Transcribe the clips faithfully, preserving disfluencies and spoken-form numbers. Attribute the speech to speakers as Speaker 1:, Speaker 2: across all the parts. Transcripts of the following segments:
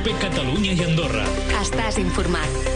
Speaker 1: COPE Catalunya i Andorra.
Speaker 2: Estàs informat.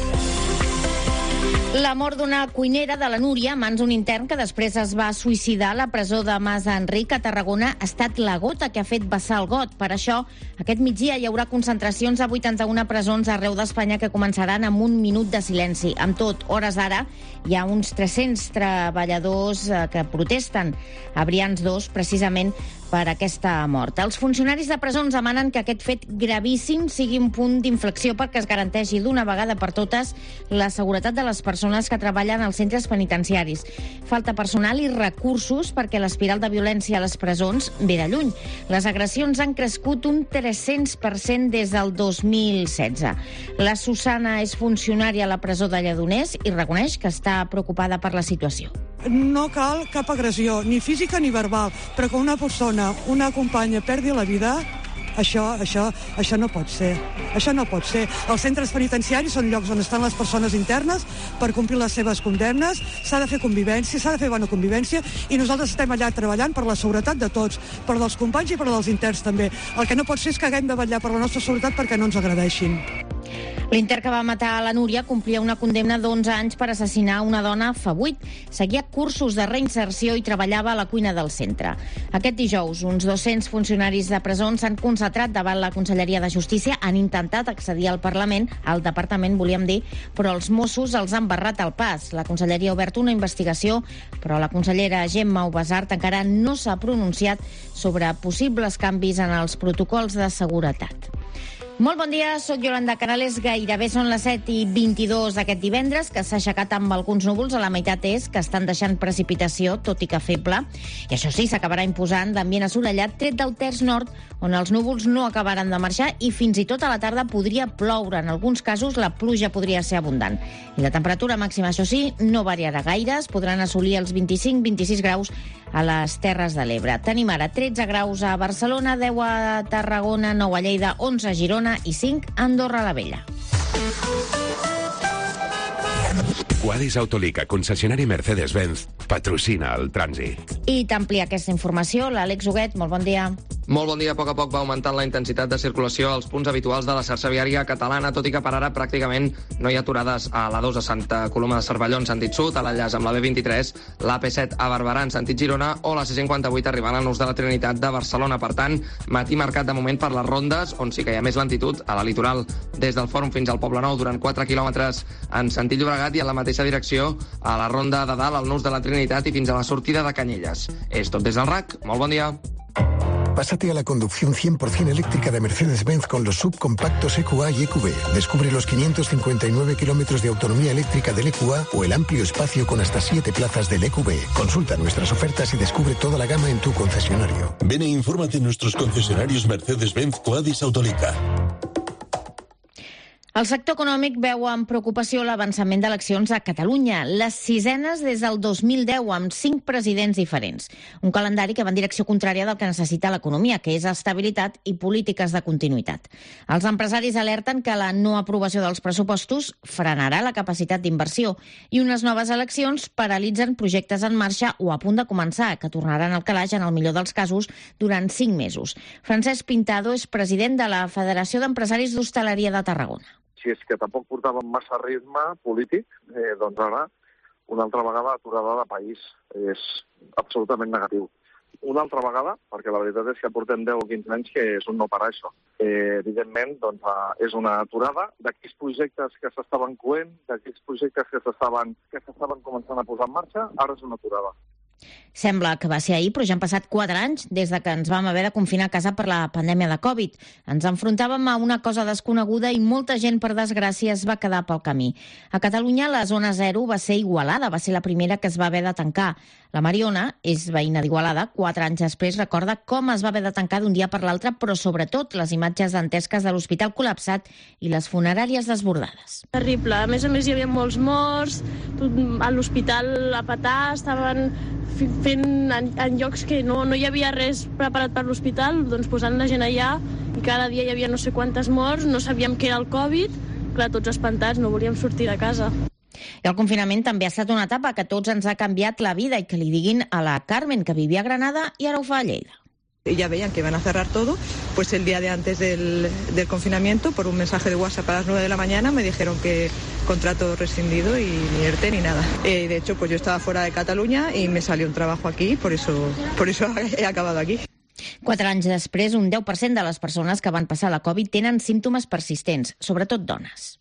Speaker 2: La mort d'una cuinera de la Núria a mans d'un intern que després es va suïcidar a la presó de Mas Enric a Tarragona ha estat la gota que ha fet vessar el got. Per això, aquest migdia hi haurà concentracions a vuitanta-una presons arreu d'Espanya que començaran amb un minut de silenci. Amb tot, hores d'ara, hi ha uns tres-cents treballadors que protesten a Brians dos, precisament per aquesta mort. Els funcionaris de presons demanen que aquest fet gravíssim sigui un punt d'inflexió perquè es garanteixi d'una vegada per totes la seguretat de les persones que treballen als centres penitenciaris. Falta personal i recursos perquè l'espiral de violència a les presons ve de lluny. Les agressions han crescut un tres-cents per cent des del dos mil setze. La Susana és funcionària a la presó de Lledoners i reconeix que està preocupada per la situació.
Speaker 3: No cal cap agressió, ni física ni verbal, però que una persona, una companya, perdi la vida, això, això, això no pot ser. Això no pot ser. Els centres penitenciaris són llocs on estan les persones internes per complir les seves condemnes, s'ha de fer convivència, s'ha de fer bona convivència, i nosaltres estem allà treballant per la seguretat de tots, per dels companys i per dels interns també. El que no pot ser és que haguem de vetllar per la nostra seguretat perquè no ens agredeixin.
Speaker 2: L'intern que va matar a la Núria complia una condemna d'onze anys per assassinar una dona fa vuit. Seguia cursos de reinserció i treballava a la cuina del centre. Aquest dijous, uns dos-cents funcionaris de presons s'han concentrat davant la Conselleria de Justícia, han intentat accedir al Parlament, al Departament, volíem dir, però els Mossos els han barrat el pas. La Conselleria ha obert una investigació, però la consellera Gemma Ubasart encara no s'ha pronunciat sobre possibles canvis en els protocols de seguretat. Molt bon dia, soc Yolanda Canales. Gairebé són les set i vint-i-dos d'aquest divendres, que s'ha aixecat amb alguns núvols a la meitat est, que estan deixant precipitació, tot i que feble. I això sí, s'acabarà imposant l'ambient assolellat, tret del terç nord, on els núvols no acabaran de marxar i fins i tot a la tarda podria ploure. En alguns casos la pluja podria ser abundant. I la temperatura màxima, això sí, no variarà gaire. Es podran assolir els vint-i-cinc vint-i-sis graus a les Terres de l'Ebre. Tenim ara tretze graus a Barcelona, deu a Tarragona, nou a Lleida, onze a Girona i cinc a Andorra la Vella.
Speaker 4: Quadis Autolica, concessionari Mercedes-Benz, patrocina el trànsit.
Speaker 2: I t'amplia aquesta informació l'Àlex Huguet. Molt bon dia.
Speaker 5: Molt bon dia. A poc a poc va augmentant la intensitat de circulació als punts habituals de la xarxa viària catalana, tot i que per ara pràcticament no hi ha aturades a la dos a Santa Coloma de Cervelló en sentit sud, a l'enllaç amb la B vint-i-tres, la A P set a Barberà en sentit Girona o la C cinquanta-vuit arribant a Nus de la Trinitat de Barcelona. Per tant, matí marcat de moment per les rondes, on sí que hi ha més lentitud, a la litoral des del Fòrum fins al Poble Nou durant quatre quilòmetres en sentit Llobregat i en la mateixa direcció a la ronda de dalt, al Nus de la Trinitat i fins a la sortida de Canyelles. És tot des del R A C. Molt bon dia.
Speaker 6: Pásate a la conducción cien por ciento eléctrica de Mercedes-Benz con los subcompactos E Q A y E Q B. Descubre los quinientos cincuenta y nueve kilómetros de autonomía eléctrica del E Q A o el amplio espacio con hasta siete plazas del E Q B. Consulta nuestras ofertas y descubre toda la gama en tu concesionario.
Speaker 7: Ven e infórmate en nuestros concesionarios Mercedes-Benz Quadis Autolica.
Speaker 2: El sector econòmic veu amb preocupació l'avançament d'eleccions a Catalunya, les sisenes des del dos mil deu, amb cinc presidents diferents. Un calendari que va en direcció contrària del que necessita l'economia, que és estabilitat i polítiques de continuïtat. Els empresaris alerten que la no aprovació dels pressupostos frenarà la capacitat d'inversió i unes noves eleccions paralitzen projectes en marxa o a punt de començar, que tornaran al calaix, en el millor dels casos, durant cinc mesos. Francesc Pintado és president de la Federació d'Empresaris d'Hostaleria de Tarragona.
Speaker 8: Si és que tampoc portàvem massa ritme polític, eh, doncs ara una altra vegada aturada de país. És absolutament negatiu. Una altra vegada, perquè la veritat és que portem deu o quinze anys que és un no parar això. Eh, evidentment, doncs, és una aturada d'aquells projectes que s'estaven coent, d'aquells projectes que s'estaven que s'estaven començant a posar en marxa, ara és una aturada.
Speaker 2: Sembla que va ser ahir, però ja han passat quatre anys des de que ens vam haver de confinar a casa per la pandèmia de Covid. Ens enfrontàvem a una cosa desconeguda i molta gent, per desgràcia, es va quedar pel camí. A Catalunya, la zona zero va ser Igualada, va ser la primera que es va haver de tancar. La Mariona és veïna d'Igualada. Quatre anys després recorda com es va haver de tancar d'un dia per l'altre, però sobretot les imatges dantesques de l'hospital col·lapsat i les funeràries desbordades.
Speaker 9: Terrible. A més a més hi havia molts morts, a l'hospital a petar, estaven fent en, en llocs que no, no hi havia res preparat per l'hospital, doncs posant la gent allà, i cada dia hi havia no sé quantes morts, no sabíem què era el Covid, clar, tots espantats, no volíem sortir de casa.
Speaker 2: I el confinament també ha estat una etapa que a tots ens ha canviat la vida i que li diguin a la Carmen, que vivia a Granada i ara ho fa a Lleida.
Speaker 1: Y ya veían que iban a cerrar todo, pues el día de antes del, del confinamiento, por un mensaje de WhatsApp a las nueve de la mañana, me dijeron que contrato rescindido y ni ERTE ni nada. Eh, de hecho, pues yo estaba fuera de Cataluña y me salió un trabajo aquí, por eso, por eso he acabado aquí.
Speaker 2: Quatre anys després, un deu per cent de les persones que van passar la Covid tenen símptomes persistents, sobretot dones.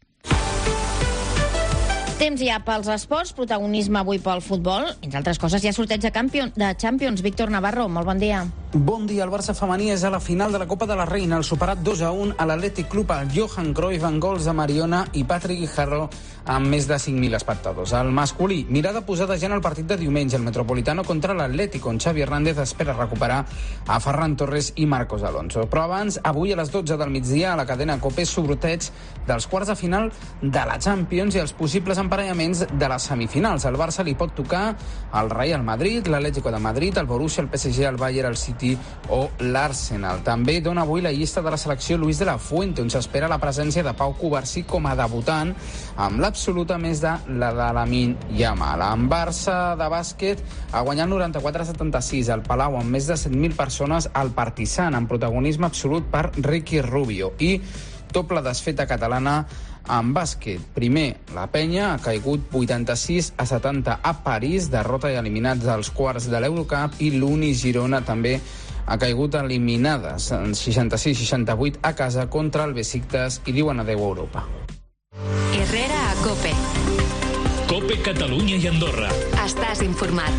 Speaker 2: Temps ja pels esports, protagonisme avui pel futbol. Entre altres coses, hi ha sorteig de Champions. De Champions. Víctor Navarro, molt bon dia.
Speaker 10: Bon dia. El Barça femení és a la final de la Copa de la Reina. El superat dos a un a l'Atlètic Club al Johan Cruyff amb gols de Mariona i Patrick Guijarro amb més de cinc mil espectadors. El masculí, mirada posada ja en el partit de diumenge, el Metropolitano contra l'Atlètic, on Xavi Hernández espera recuperar a Ferran Torres i Marcos Alonso. Però abans, avui a les dotze del migdia, a la cadena COPE, sorteig dels quarts de final de la Champions i els possibles emparellaments de les semifinals. El Barça li pot tocar el Real Madrid, l'Atlético de Madrid, el Borussia, el P S G, el Bayern, el City o l'Arsenal. També dona avui la llista de la selecció Luis de la Fuente, on s'espera la presència de Pau Cubarsí com a debutant, amb l'absoluta més de la de Lamine Yamal. En Barça de bàsquet ha guanyat noranta-quatre a setanta-sis al Palau amb més de set mil persones al Partizan, amb protagonisme absolut per Ricky Rubio. I doble desfeta catalana en bàsquet. Primer, la Penya ha caigut vuitanta-sis a setanta a París, derrota i eliminats dels quarts de l'Eurocup, i l'Uni Girona també ha caigut eliminades en seixanta-sis a seixanta-vuit a casa contra el Besiktas i diuen adeu a Europa.
Speaker 11: Herrera a COPE.
Speaker 12: COPE Catalunya i Andorra.
Speaker 11: Estàs informat.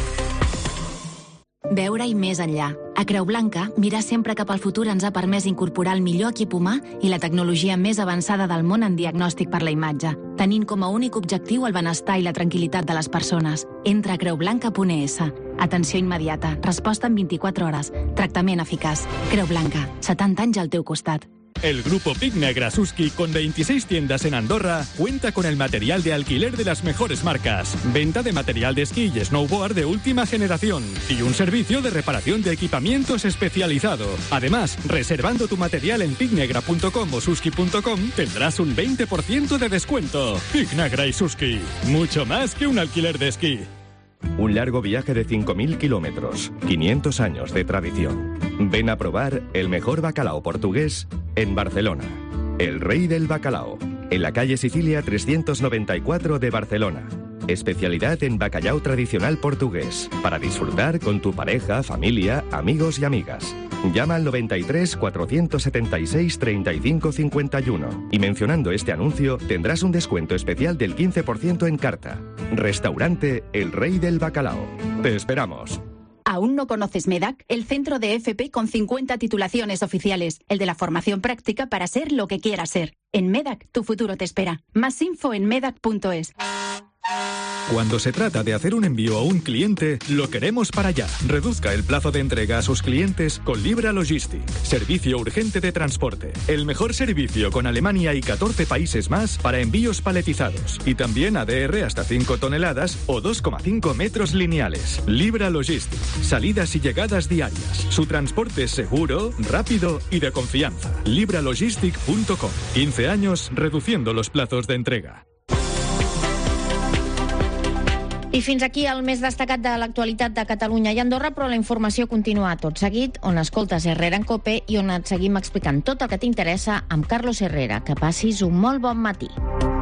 Speaker 13: Veure-hi més enllà. A Creu Blanca, mirar sempre cap al futur ens ha permès incorporar el millor equip humà i la tecnologia més avançada del món en diagnòstic per la imatge, tenint com a únic objectiu el benestar i la tranquil·litat de les persones. Entra a creu blanca punt e essa. Atenció immediata, resposta en vint-i-quatre hores, tractament eficaç. Creu Blanca, setanta anys al teu costat.
Speaker 12: El grupo Pic Negra Suski, con veintiséis tiendas en Andorra, cuenta con el material de alquiler de las mejores marcas, venta de material de esquí y snowboard de última generación y un servicio de reparación de equipamientos especializado. Además, reservando tu material en pic negra punto com o suski punto com tendrás un veinte por ciento de descuento. Pic Negra y Suski, mucho más que un alquiler de esquí.
Speaker 14: Un largo viaje de cinco mil kilómetros, quinientos años de tradición. Ven a probar el mejor bacalao portugués en Barcelona. El Rey del Bacalao, en la calle Sicilia trescientos noventa y cuatro de Barcelona. Especialidad en bacalao tradicional portugués, para disfrutar con tu pareja, familia, amigos y amigas. Llama al noventa y tres, cuatrocientos setenta y seis, treinta y cinco cincuenta y uno y mencionando este anuncio tendrás un descuento especial del quince por ciento en carta. Restaurante El Rey del Bacalao. Te esperamos.
Speaker 13: ¿Aún no conoces MEDAC? El centro de F P con cincuenta titulaciones oficiales. El de la formación práctica para ser lo que quieras ser. En MEDAC, tu futuro te espera. Más info en medac punto es.
Speaker 12: Cuando se trata de hacer un envío a un cliente, lo queremos para allá. Reduzca el plazo de entrega a sus clientes con Libra Logistic. Servicio urgente de transporte. El mejor servicio con Alemania y catorce países más para envíos paletizados. Y también A D R hasta cinco toneladas o dos coma cinco metros lineales. Libra Logistic. Salidas y llegadas diarias. Su transporte es seguro, rápido y de confianza. libra logistic punto com. quince años reduciendo los plazos de entrega.
Speaker 2: I fins aquí el més destacat de l'actualitat de Catalunya i Andorra, però la informació continua tot seguit, on escoltes Herrera en COPE i on et seguim explicant tot el que t'interessa amb Carlos Herrera. Que passis un molt bon matí.